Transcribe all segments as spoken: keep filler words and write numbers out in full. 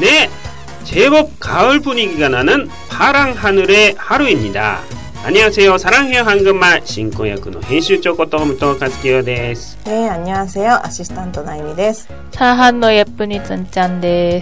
네, 제법 가을 분위기가 나는 파랑 하늘의 하루입니다. 안녕하세요. 사랑해요 한국말 신고역의編集長こと武藤和樹です。 네, 안녕하세요. 아시스탄트 나이미です. 사한노 예쁜이 짠짠です.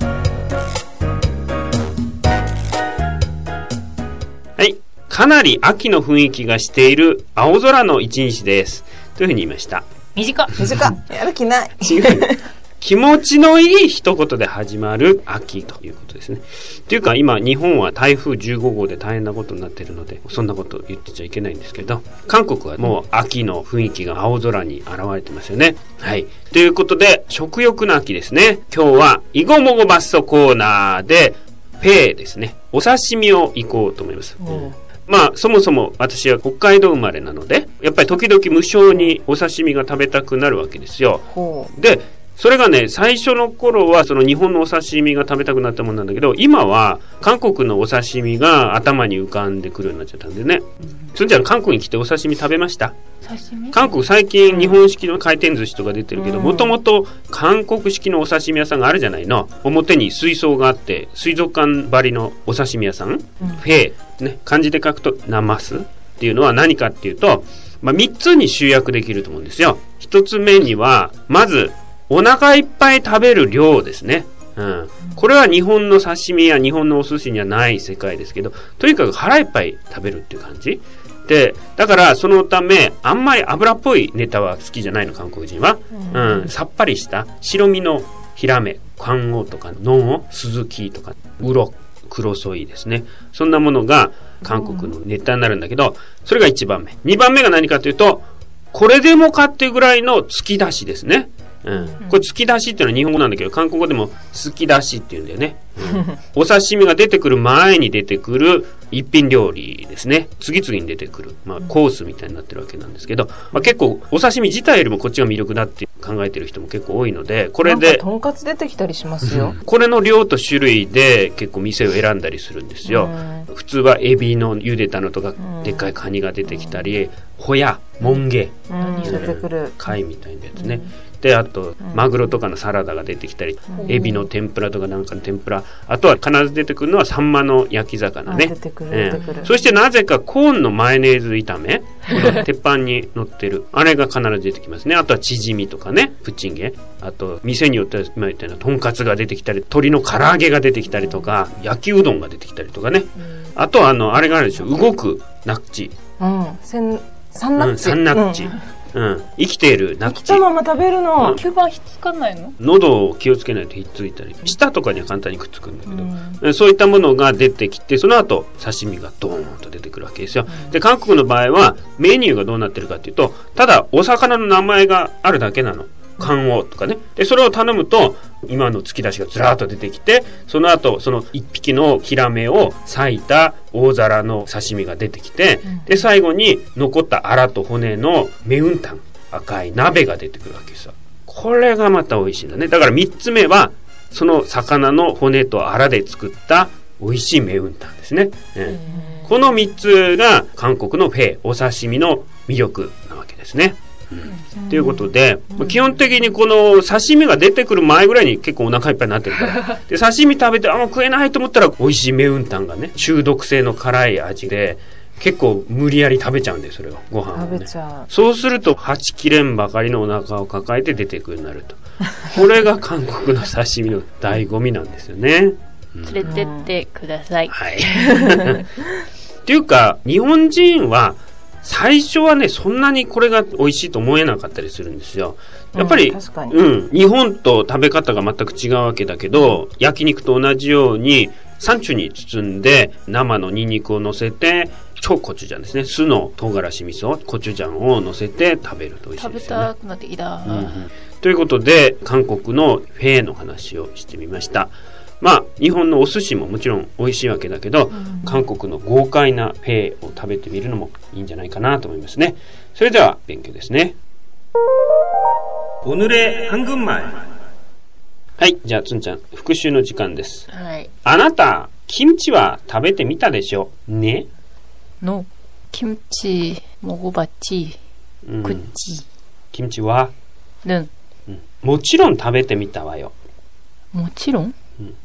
네, かなり秋の雰囲気がしている青空の一日です。というふうに言いました。 短っ。 短っ。やる気ない。 違う。気持ちのいい一言で始まる秋ということですね。っていうか今日本は台風じゅうごごうで大変なことになっているのでそんなこと言ってちゃいけないんですけど、韓国はもう秋の雰囲気が青空に現れてますよね。はい。ということで食欲の秋ですね。今日はイゴモゴバッソコーナーでペイですね。お刺身を行こうと思います。うん、まあそもそも私は北海道生まれなのでやっぱり時々無性にお刺身が食べたくなるわけですよ。でそれがね、最初の頃はその日本のお刺身が食べたくなったもんなんだけど、今は韓国のお刺身が頭に浮かんでくるようになっちゃったんでね。そんじゃん韓国に来てお刺身食べました？韓国最近日本式の回転寿司とか出てるけど、もともと韓国式のお刺身屋さんがあるじゃないの。表に水槽があって、水族館張りのお刺身屋さん、うん、フェー、ね、漢字で書くとナマスっていうのは何かっていうと、まあ、みっつに集約できると思うんですよ。ひとつめには、まず、お腹いっぱい食べる量ですね。うん。これは日本の刺身や日本のお寿司にはない世界ですけど、とにかく腹いっぱい食べるっていう感じ。で、だからそのため、あんまり油っぽいネタは好きじゃないの、韓国人は。うん。さっぱりした白身のヒラメ、カンオとか、ノンオ、スズキとか、ウロ、クロソイですね。そんなものが韓国のネタになるんだけど、それがいちばんめ。にばんめが何かというと、これでもかっていうぐらいの突き出しですね。うん、これ突き出しっていうのは日本語なんだけど韓国語でも突き出しっていうんだよね、うん、お刺身が出てくる前に出てくる一品料理ですね。次々に出てくる、まあ、コースみたいになってるわけなんですけど、まあ、結構お刺身自体よりもこっちが魅力だって考えてる人も結構多いので、これでとんかつ出てきたりしますよ、 うん、これの量と種類で結構店を選んだりするんですよ。普通はエビの茹でたのとかでっかいカニが出てきたり、ホヤ、モンゲ、 うん、出てくる貝みたいなやつね、うんで、あと、マグロとかのサラダが出てきたり、うん、エビの天ぷらとかなんかの天ぷら、あとは必ず出てくるのはサンマの焼き魚ね。 出てくる、出てくる。 そしてなぜかコーンのマヨネーズ炒め、鉄板に乗ってる、あれが必ず出てきますね。あとはチヂミとかね、プッチンゲ。あと、店によっては今言ったようなトンカツが出てきたり、鶏の唐揚げが出てきたりとか、焼きうどんが出てきたりとかね。うん、あとはあの、あれがあるでしょ、動くナッチ。 うん、せん、サンナッチ。うん、 サンナッチ。うんうん、生きているナッチ。 生きたまま食べるの。 吸盤ひっつかないの？ 喉を気をつけないとひっついたり、舌とかには簡単にくっつくんだけど、うん、そういったものが出てきて、その後刺身がドーンと出てくるわけですよ。うん、で、韓国の場合はメニューがどうなってるかっていうと、ただお魚の名前があるだけなの。カンオとかね。で、それを頼むと、今の突き出しがずらーっと出てきて、その後、その一匹のヒラメを裂いた大皿の刺身が出てきて、うん、で、最後に残ったアラと骨のメウンタン、赤い鍋が出てくるわけですよ。これがまた美味しいんだね。だから三つ目は、その魚の骨とアラで作った美味しいメウンタンですね。うん、この三つが韓国のフェー、お刺身の魅力なわけですね。うん、ということで、うん、基本的にこの刺身が出てくる前ぐらいに結構お腹いっぱいになってるからで刺身食べてあんま食えないと思ったら美味しいメウンタンがね中毒性の辛い味で結構無理やり食べちゃうんでそれをご飯を、ね、 食べちゃう。 そうするとはち切れんばかりのお腹を抱えて出てくるようになるとこれが韓国の刺身の醍醐味なんですよね、 うん、連れてってください、 はいっていうか日本人は最初はねそんなにこれが美味しいと思えなかったりするんですよ。やっぱり、うん、確かに、うん、日本と食べ方が全く違うわけだけど焼肉と同じようにサンチュに包んで生のニンニクを乗せて超コチュジャンですね酢の唐辛子味噌コチュジャンを乗せて食べると美味しいですよね。 食べたくなってきた、うんうん、 ということで韓国のフェーの話をしてみました。まあ日本のお寿司ももちろん美味しいわけだけど、うん、韓国の豪快なフェーを食べてみるのもいいんじゃないかなと思いますね。それでは勉強ですね。오늘의 한국말。はい、じゃあつんちゃん復習の時間です。 はい。 あなたキムチは食べてみたでしょね。 の김치 먹어봤지. 음. 그치. 김치와? 는. 음. もちろん食べてみたわよ。 もちろん? 음.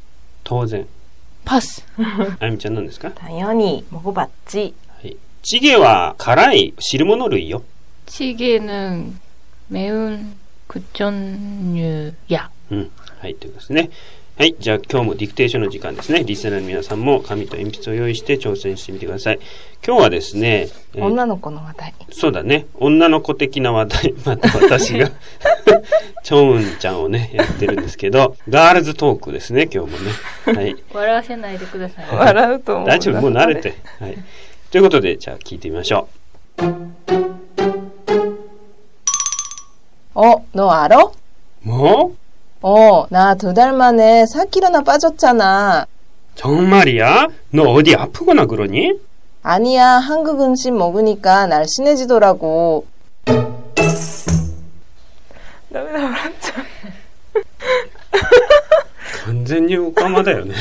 当然。 パス。 あゆみちゃん何ですか？ 당연히 먹어봤지. はい。チゲは辛い汁物類よ。 찌개는 매운 구전류야. うん。はい、ということですね。はい。じゃあ今日もディクテーションの時間ですね。リスナーの皆さんも紙と鉛筆を用意して挑戦してみてください。今日はですね、えー女の子の話題。 そうだね。女の子的な話題、また私が、チョンウンちゃんをね、やってるんですけど、ガールズトークですね、今日もね。はい。 笑わせないでください。 笑うと思う。 大丈夫、もう慣れて。はい。ということで、じゃあ聞いてみましょう。 어, 너 알아? もう 어, 나 두 달 만에 사 킬로나 빠졌잖아. 정말이야? 너 어디 아프거나 그러니? 아니야, 한국 음식 먹으니까 날씬해지더라고. 완전히 오까마다よね.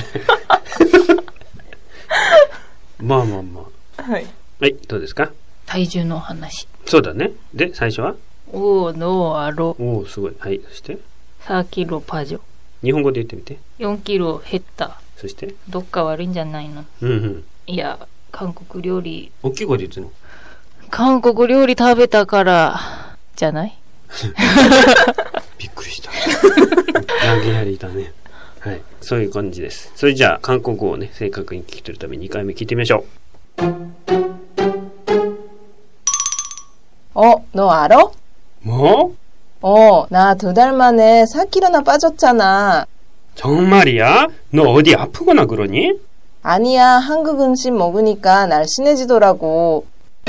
まあまあまあ。はい。はい、どうですか？ 体重の話。 そうだね。で、最初は？ おー、のあろ。 おー、すごい。はい、そして？さんキロパジョ。 日本語で言ってみて。 よんキロ減った。 そして？ どっか悪いんじゃないの？ うんうん。 いや、韓国料理。 大きい声で言ってんの？ 韓国料理食べたから、じゃない？ びっくりした。投げやりだね。はい。そういう感じです。それじゃあ、韓国語をね、正確に聞き取るためににかいめ聞いてみましょう。 어, 너 알아? 뭐? 어, 나 두 달 만에 사 킬로나 빠졌잖아. 정말이야? 너 어디 아프거나 그러니? 아니야, 한국 음식 먹으니까 날씬해지더라고.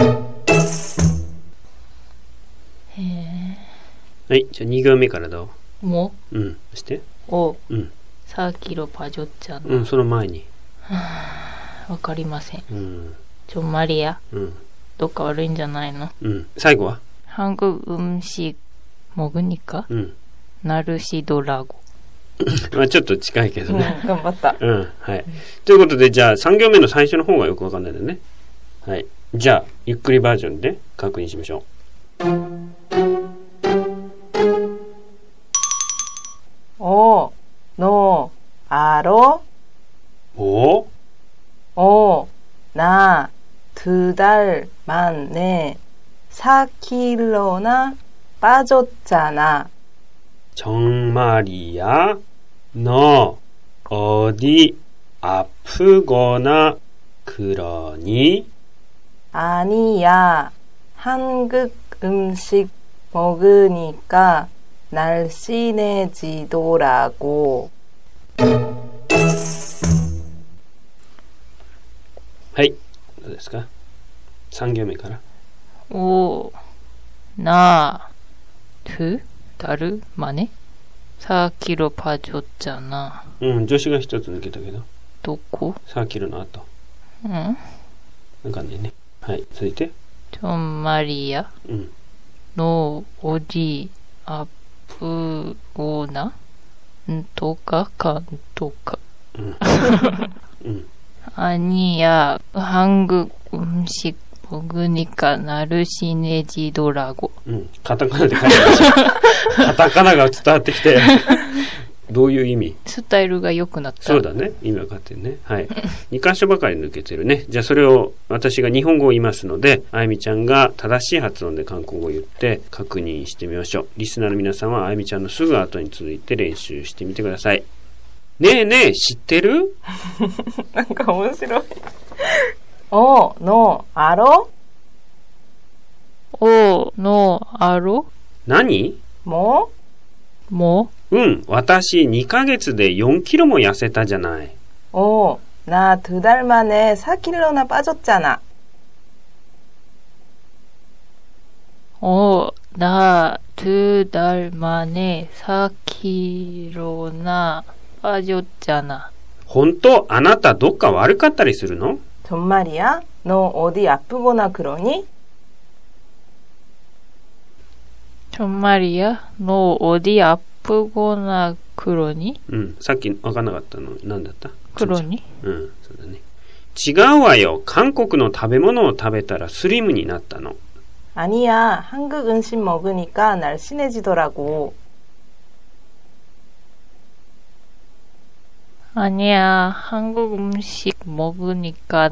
はい、じゃあに行目からどう？ もうん、そして？ お、 うん。 さんキロパジョッチャン。 うん、その前に。 わかりません。 うん。 ちょ、マリア。 うん。 どっか悪いんじゃないの？ うん。最後は？ 한국 음식 먹으니까? うん。 날씬하더라고。 まあちょっと近いけどね。 うん、頑張った。 うん、はい。ということで、じゃあさん行目の最初の方がよくわかんないんだね。はい。じゃあ、ゆっくりバージョンで確認しましょう。 어, 너 알아? 뭐? 어, 나 두 달 만에 사 킬로나 빠졌잖아. 정말이야? 너 어디 아프거나 그러니? 아니야, 한국 음식 먹으니까 날씬해지더라고. はい。どうですか？さん行目から。 お、な、두 달 만에 사 킬로 빠졌잖아. うん、助詞が一つ抜けたけど。 どこ？ さんキロの後。 うん。 わかんないね。はい。続いて。 정말이야? うん。 너 어디 아프거나? 도가 간도가. うん。うん。 아니야. 한국 음식 먹으니까 날씬해지더라고. うん。カタカナで書いてました。カタカナが伝わってきて、どういう意味？ スタイルが良くなった。 そうだね。意味わかってるね。はい。に箇所ばかり抜けてるね。じゃあそれを私が日本語を言いますので、あゆみちゃんが正しい発音で韓国語を言って確認してみましょう。リスナーの皆さんはあゆみちゃんのすぐ後に続いて練習してみてください。ねえねえ、知ってる？ なんか面白い。어, 너 알아? 어, 너 알아? 何？ 뭐? 뭐? うん、私にかげつでよんキロも痩せたじゃない。 어, 나 두 달 만에 사 킬로나 빠졌잖아. 어, 나 두 달 만에 사 킬로나 빠졌잖아. 本当？あなたどっか悪かったりするの？ 정말이야? 너 어디 아프거나 그러니? 정말이야? 너 어디 아프거나 그러니? うん、さっき分かんなかったの何だった？ 그러니? うん、そうだね。違うわよ。韓国の食べ物を食べたらスリムになったの。 아니야, 한국 음식 먹으니까 날씬해지더라고. 아니야, 한국 음식 먹으니까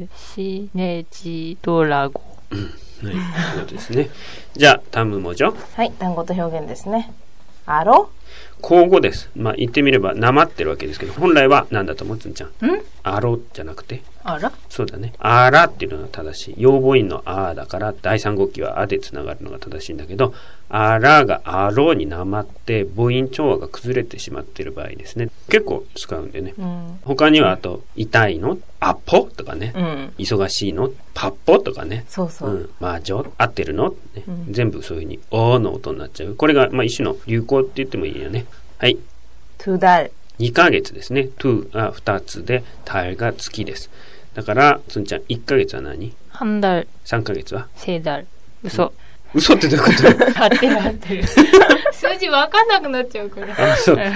날씬해지더라고. はい、ということですね。じゃあ、単語文字。 はい、単語と表現ですね。あろ口語です。まあ、言ってみれば、なまってるわけですけど、本来は何だと思うつんちゃん。 んあろじゃなくて。 あらそうだね。あらっていうのが正しい。用母音のあだから、第三語気はあでつながるのが正しいんだけど、あらがあろになまって、母音調和が崩れてしまっている場合ですね。結構使うんでね。 うん。 他には、あと、痛いのあっぽとかね。 うん。 忙しいのパッポとかね。 そうそう。 うん。魔女合ってるの、ねうん、 全部そういうふうに、おーの音になっちゃう。これが、まあ、一種の流行って言ってもいいよね。はい。 두 달。 にかげつですね。to がふたつで、달が月です。だから、つんちゃん、いっかげつは何？ 한 달。 さんかげつは？ 세 달。嘘。 嘘ってどういうこと？ 合ってる合ってる。数字わかんなくなっちゃうから。 あ、そう。はい、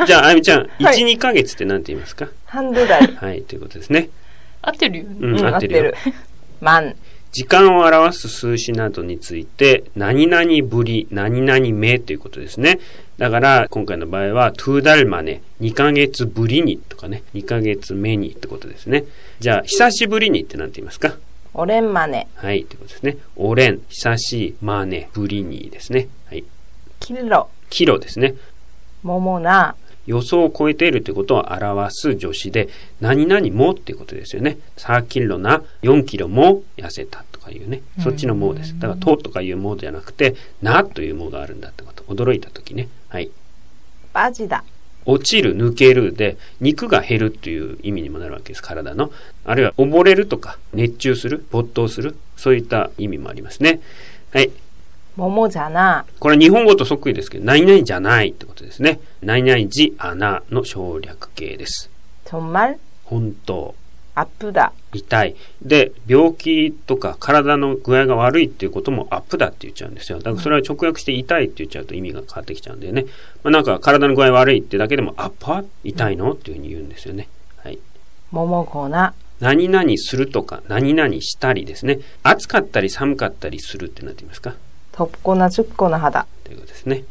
じゃあ、あゆみちゃん、いち、にかげつって何て言いますか？ 한두 달。 はい、ということですね。 合ってるよね。 うん、 うん、 合ってるよ。 만。 時間を表す数詞などについて、何々ぶり、何々めということですね。だから、今回の場合は、두 달 만에、にかげつぶりにとかね、にかげつめにってことですね。じゃあ、久しぶりにって何て言いますか？ 오랜만에。 はい、ということですね。おれん、久しい、まね、ぶりにですね。はい。 킬로。 キロですね。 뭐뭐나。 予想を超えているということを表す助詞で、何々もっていうことですよね。さんキロな、よんキロも痩せたとかいうね。そっちのもです。だから、ととかいうもじゃなくて、なというもがあるんだってこと。驚いたときね。はい。 빠지다。 落ちる、抜けるで、肉が減るという意味にもなるわけです。体の。あるいは、溺れるとか、熱中する、没頭する。そういった意味もありますね。はい。 뭐뭐잖아。 これは日本語とそっくりですけど、何々じゃないってことですね。何々じあなの省略形です。 정말。 本当。 아프다。 痛い。で、病気とか体の具合が悪いっていうこともアップだって言っちゃうんですよ。だからそれは直訳して痛いって言っちゃうと意味が変わってきちゃうんでね。まあ、なんか体の具合悪いってだけでもアップは痛いのっていうふうに言うんですよね。はい。 뭐뭐거나。 何々するとか何々したりですね。暑かったり寒かったりするってなっていますか？ 덥거나 춥거나 하다。 ということですね。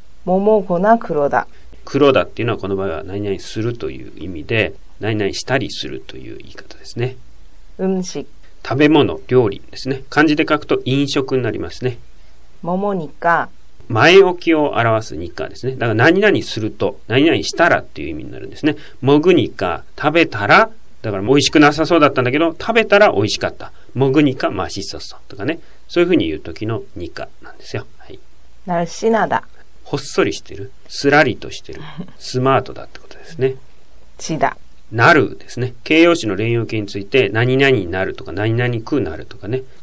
뭐뭐거나 그러다。 黒だっていうのはこの場合は何々するという意味で、何々したりするという言い方ですね。 음식。 食べ物、料理ですね。漢字で書くと飲食になりますね。 뭐뭐니까。 前置きを表す日課ですね。だから何々すると、何々したらっていう意味になるんですね。もぐにか、食べたら、だから美味しくなさそうだったんだけど、食べたら美味しかった。もぐにか、ましそそとかね。そういうふうに言う時の日課なんですよ。はい。 날씬하다。 ほっそりしてる。すらりとしてる。スマートだってことですね。 지다。 なるですね。形容詞の連用形について、何々になるとか、何々くなるとかね。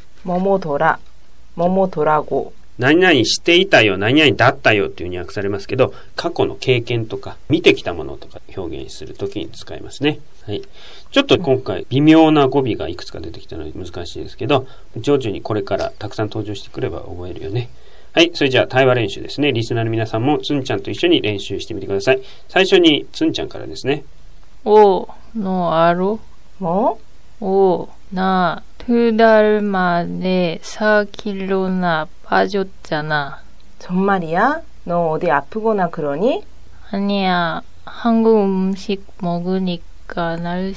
뭐뭐더라。뭐뭐더라고。 何々していたよ、何々だったよっていうふうに訳されますけど、過去の経験とか、見てきたものとか表現するときに使いますね。はい。ちょっと今回、微妙な語尾がいくつか出てきたので難しいですけど、徐々にこれからたくさん登場してくれば覚えるよね。はい。それじゃあ、対話練習ですね。リスナーの皆さんも、つんちゃんと一緒に練習してみてください。最初に、つんちゃんからですね。 오, 너 알아? 뭐? 오, 나 두 달 만에 사 킬로나 빠졌잖아. 정말이야? 너 어디 아프거나 그러니? 아니야, 한국 음식 먹으니까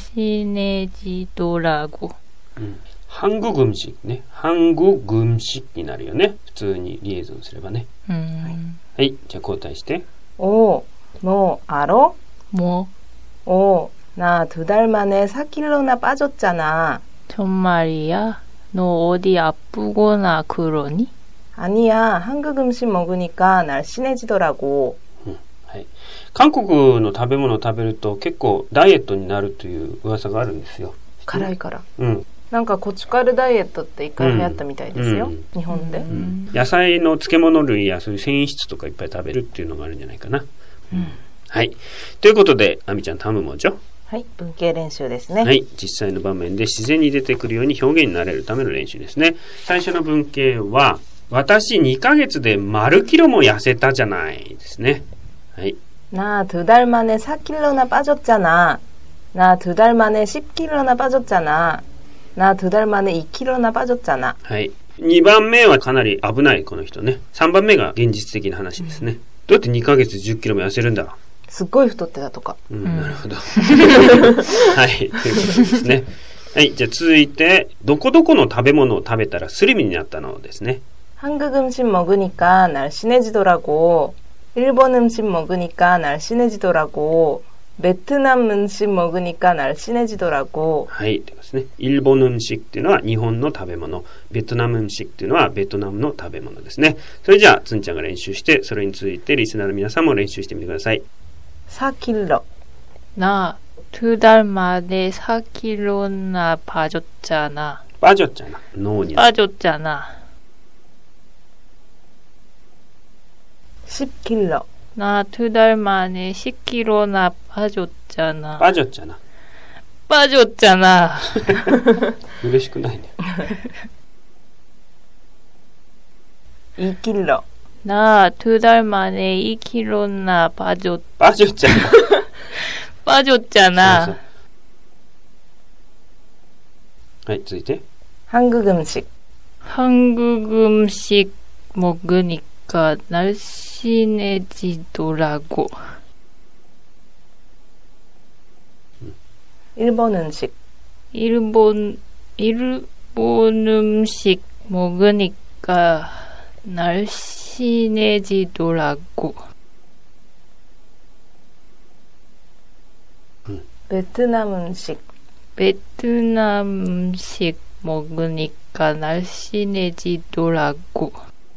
날씬해지더라고. 음, 한국 음식, 네. 한국 음식になるよね。普通にリエゾンすればね。 음. はい。じゃあ交代して。 오, 너 알아? 뭐? 오, 나 두 달 만에 사 킬로나 빠졌잖아. 정말이야? 너 어디 아프거나 그러니? 아니야, 한국 음식 먹으니까 날씬해지더라고. はい。韓国の食べ物を食べると結構ダイエットになるという噂があるんですよ。 辛いから。 うん。 なんかコチュカルダイエットって一回流行ったみたいですよ。 うん、 日本で、 うん。野菜の漬物類やそういう繊維質とかいっぱい食べるっていうのがあるんじゃないかな。 うん、 はい。ということで、あみちゃん頼むもんじょ。 はい。文系練習ですね。 はい。実際の場面で自然に出てくるように表現になれるための練習ですね。最初の文系は、私にかげつで丸キロも痩せたじゃないですね。はい。 나 두 달 만에 사 킬로나 빠졌잖아. 나 두 달 만에 십 킬로나 빠졌잖아. 나 두 달 만에 이 킬로나 빠졌잖아. はい。にばんめはかなり危ないこの人ね。さんばんめが現実的な話ですね。どうやってにかげつじゅっキロも痩せるんだ。 すっごい太ってたとか。 うん、なるほど。はい、ということですね。はい、じゃあ続いて、どこどこの食べ物を食べたらスリムになったのですね。 한국음식먹으니까날씬해지더라고. 일본 음식 먹으니까 날씬해지더라고. 베트남 음식 먹으니까 날씬해지더라고. はい、ということですね。일본 음식っていうのは日本の食べ物。ベトナム음식っていうのはベトナムの食べ物ですね。それじゃあ、つんちゃんが練習して、それについてリスナーの皆さんも練習してみてください。 사 킬로. 나 두 달 만에 사 킬로나 빠졌잖아. 빠졌잖아. 노니. 빠졌잖아. 십 킬로. 나 두 달 만에 십 킬로나 빠졌잖아. 빠졌잖아. 빠졌잖아. 嬉しくないね。 이 킬로. 나 두 달 만에 이 킬로나 빠졌 빠졌잖아. 빠졌잖아. はい、続いて。 한국 음식. 한국 음식 먹으니까 날씬해지더라고. 일본 음식. 일본 일본 음식 먹으니까 날씬해지더라고. 베트남 음식. 베트남 음식 먹으니까 날씬해지더라고.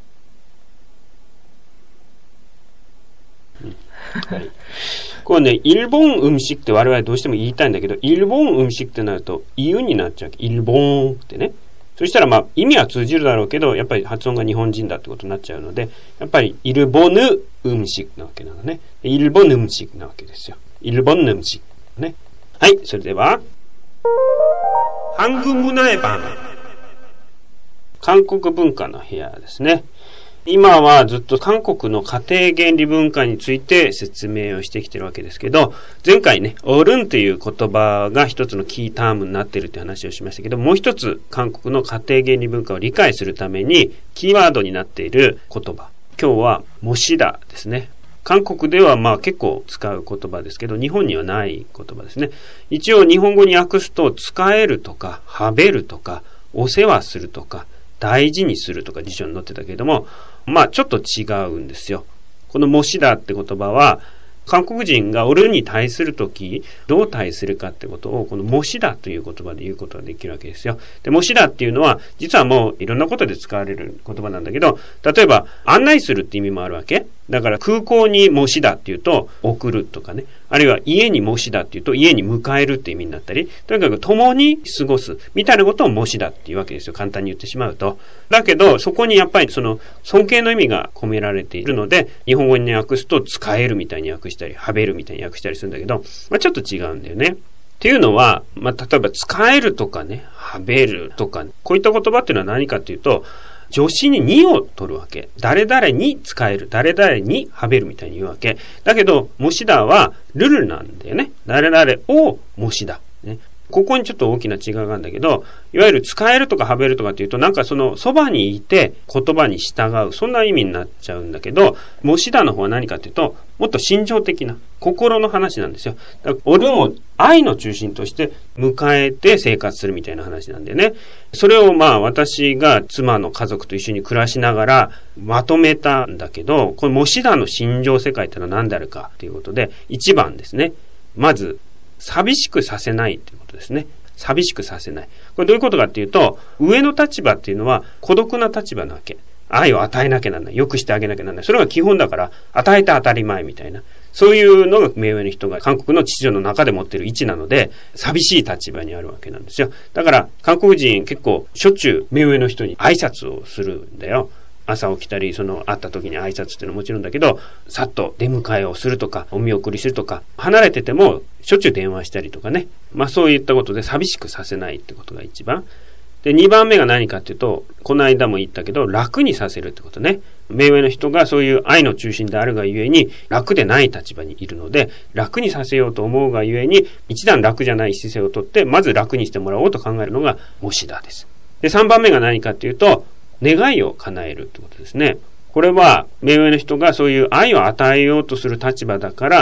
はい。これね、일본 음식って我々どうしても言いたいんだけど、일본 음식ってなると、言うになっちゃう。일본ってね。そしたらまあ、意味は通じるだろうけど、やっぱり発音が日本人だってことになっちゃうので、やっぱり、일본 음식なわけなのね。일본 음식なわけですよ。일본 음식ね。はい、それでは、한국문화의방。韓国文化の部屋ですね。今はずっと韓国の家庭原理文化について説明をしてきてるわけですけど、前回ね、おるんという言葉が一つのキータームになっているという話をしましたけど、もう一つ韓国の家庭原理文化を理解するためにキーワードになっている言葉。今日は模試だですね。韓国ではまあ結構使う言葉ですけど、日本にはない言葉ですね。一応日本語に訳すと、使えるとか、はべるとか、お世話するとか、大事にするとか辞書に載ってたけれども、まあちょっと違うんですよ。この模試だって言葉は、韓国人が俺に対するとき、どう対するかってことを、この模試だという言葉で言うことができるわけですよ。で、模試だっていうのは、実はもういろんなことで使われる言葉なんだけど、例えば、案内するって意味もあるわけ。だから空港に模試だっていうと、送るとかね。あるいは家に模試だっていうと、家に迎えるって意味になったり、とにかく共に過ごす、みたいなことを模試だっていうわけですよ。簡単に言ってしまうと。だけど、そこにやっぱりその、尊敬の意味が込められているので、日本語に訳すと、使えるみたいに訳したり、はべるみたいに訳したりするんだけど、まあちょっと違うんだよね。っていうのは、まあ例えば、使えるとかね、はべるとか、こういった言葉っていうのは何かっていうと、助詞ににを取るわけ。誰々に使える。誰々にはべるみたいに言うわけ。だけど、模試だはルルなんだよね。誰々を模試だ。ね。ここにちょっと大きな違いがあるんだけど、いわゆる使えるとかはべるとかっていうと、なんかそのそばにいて言葉に従う。そんな意味になっちゃうんだけど、模試だの方は何かっていうと、もっと心情的な、心の話なんですよ。だから俺も愛の中心として迎えて生活するみたいな話なんだよね。それをまあ私が妻の家族と一緒に暮らしながらまとめたんだけど、この模試だの心情世界ってのは何であるかということで、一番ですね。まず、寂しくさせないということですね。寂しくさせない。これどういうことかっていうと、上の立場っていうのは孤独な立場なわけ。愛を与えなきゃならない。良くしてあげなきゃならない。それが基本だから、与えて当たり前みたいな。そういうのが目上の人が韓国の秩序の中で持っている位置なので、寂しい立場にあるわけなんですよ。だから、韓国人結構しょっちゅう目上の人に挨拶をするんだよ。朝起きたり、その会った時に挨拶っていうのはもちろんだけど、さっと出迎えをするとか、お見送りするとか、離れててもしょっちゅう電話したりとかね。まあそういったことで寂しくさせないってことが一番。で、二番目が何かっていうと、この間も言ったけど、楽にさせるってことね。目上の人がそういう愛の中心であるがゆえに、楽でない立場にいるので、楽にさせようと思うがゆえに、一段楽じゃない姿勢をとって、まず楽にしてもらおうと考えるのが模試だです。で、三番目が何かっていうと、願いを叶えるってことですね。これは、目上の人がそういう愛を与えようとする立場だから、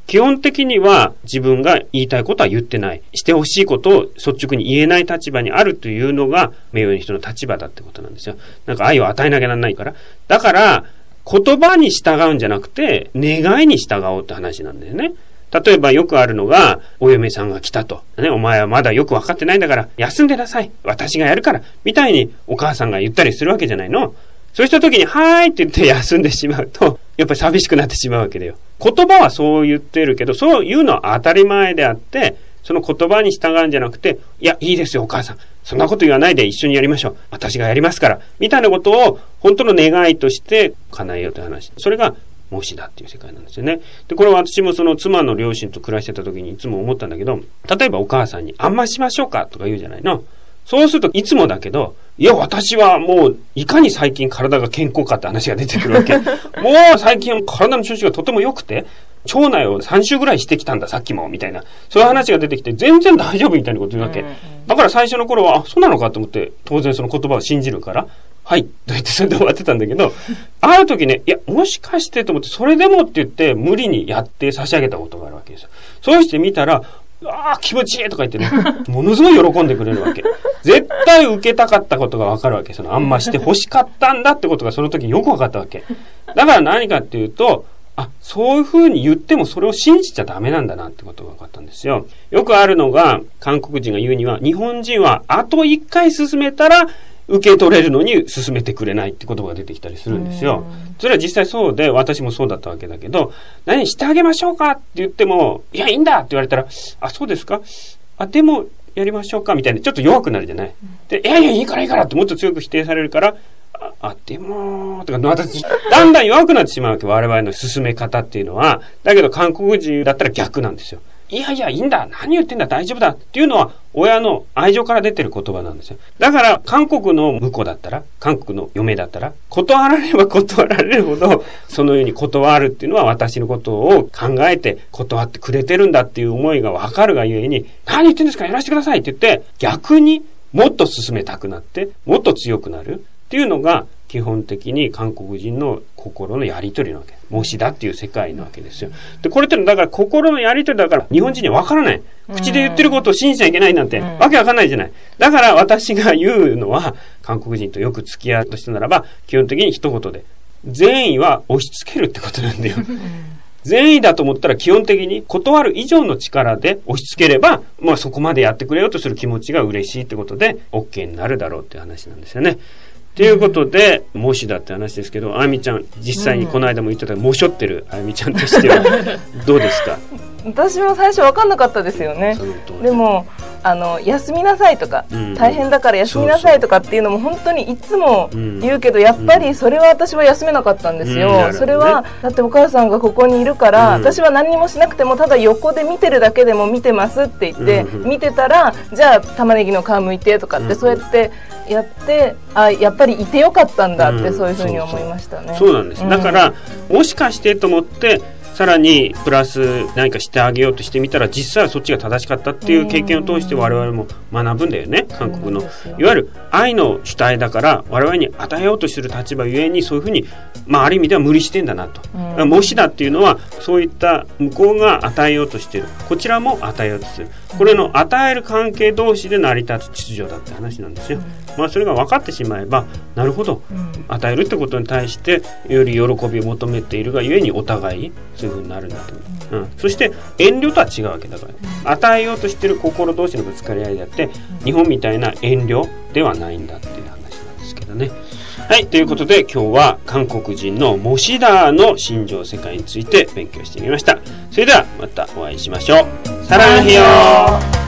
基本的には自分が言いたいことは言ってない。してほしいことを率直に言えない立場にあるというのが名誉の人の立場だってことなんですよ。なんか愛を与えなきゃならないから。だから、言葉に従うんじゃなくて、願いに従おうって話なんだよね。例えばよくあるのが、お嫁さんが来たと。ね、お前はまだよく分かってないんだから、休んでなさい。私がやるから。みたいにお母さんが言ったりするわけじゃないの。そうした時に、はーいって言って休んでしまうと、やっぱり寂しくなってしまうわけだよ。言葉はそう言ってるけど、そういうのは当たり前であって、その言葉に従うんじゃなくて、いや、いいですよ、お母さん。そんなこと言わないで一緒にやりましょう。私がやりますから。みたいなことを、本当の願いとして叶えようという話。それが、模試だっていう世界なんですよね。で、これは私もその妻の両親と暮らしてた時にいつも思ったんだけど、例えばお母さんに、あんましましょうかとか言うじゃないの。そうするといつもだけど、いや、私はもう、いかに最近体が健康かって話が出てくるわけ。もう最近体の調子がとても良くて、腸内をさん週ぐらいしてきたんだ、さっきも、みたいな。そういう話が出てきて、全然大丈夫みたいなこと言うわけ。うんうん、だから最初の頃は、あ、そうなのかと思って、当然その言葉を信じるから、はい、と言ってそれで終わってたんだけど、ある時ね、いや、もしかしてと思って、それでもって言って、無理にやって差し上げたことがあるわけですよ。そうしてみたら、ああ、気持ちいいとか言ってね、ものすごい喜んでくれるわけ。絶対受けたかったことがわかるわけ。その、あんまして欲しかったんだってことがその時によくわかったわけ。だから何かっていうと、あ、そういう風に言ってもそれを信じちゃダメなんだなってことが分かったんですよ。よくあるのが、韓国人が言うには、日本人はあと一回進めたら、受け取れるのに進めてくれないって言葉が出てきたりするんですよ。それは実際そうで、私もそうだったわけだけど、何してあげましょうかって言っても、いや、いいんだって言われたら、あ、そうですか？あ、でも、やりましょうかみたいな、ちょっと弱くなるじゃない。で、いやいや、いいからいいからってもっと強く否定されるから、あ、あでもとか、私、だんだん弱くなってしまうわけ、我々の進め方っていうのは。だけど、韓国人だったら逆なんですよ。いやいや、いいんだ。何言ってんだ。大丈夫だ。っていうのは、親の愛情から出てる言葉なんですよ。だから、韓国の婿だったら、韓国の嫁だったら、断られれば断られるほど、そのように断るっていうのは私のことを考えて断ってくれてるんだっていう思いがわかるがゆえに、何言ってんですかやらせてくださいって言って、逆にもっと進めたくなって、もっと強くなるっていうのが、基本的に韓国人の心のやり取りなわけ。模試だっていう世界なわけですよ。で、これってだから心のやり取りだから日本人にはわからない。口で言ってることを信じちゃいけないなんてわけわかんないじゃない。だから私が言うのは、韓国人とよく付き合うとしたならば、基本的に一言で、善意は押し付けるってことなんだよ。善意だと思ったら基本的に断る以上の力で押し付ければ、まあそこまでやってくれようとする気持ちが嬉しいってことで OK になるだろうっていう話なんですよね。ということで、模試だって話ですけど、あやみちゃん、実際にこの間も言ってた、模試ってるあやみちゃんとしては、どうですか？ 私も最初分かんなかったですよね。でも、あの、休みなさいとか、うん、大変だから休みなさいとかっていうのも本当にいつも言うけど、うん、やっぱりそれは私は休めなかったんですよ。うん、それは、だってお母さんがここにいるから、うん、私は何にもしなくても、ただ横で見てるだけでも見てますって言って、うん、見てたら、じゃあ玉ねぎの皮むいてとかって、うん、そうやってやって、あ、やっぱりいてよかったんだって、そういうふうに思いましたね。 そうそうそうなんです。だから、もしかしてと思って、さらにプラス何かしてあげようとしてみたら実際はそっちが正しかったっていう経験を通して我々も学ぶんだよね。韓国のいわゆる愛の主体だから我々に与えようとする立場ゆえにそういうふうに、まあ、ある意味では無理してんだなと。模試だっていうのはそういった向こうが与えようとしている、こちらも与えようとする、これの与える関係同士で成り立つ秩序だって話なんですよ。まあ、それが分かってしまえばなるほど、与えるってことに対してより喜びを求めているがゆえにお互いそういうふうになるんだと思う、うん、そして遠慮とは違うわけだから、与えようとしている心同士のぶつかり合いであって日本みたいな遠慮ではないんだっていう話なんですけどね。はい、ということで今日は韓国人のモシダーの心情世界について勉強してみました。それではまたお会いしましょう。サランヘヨー。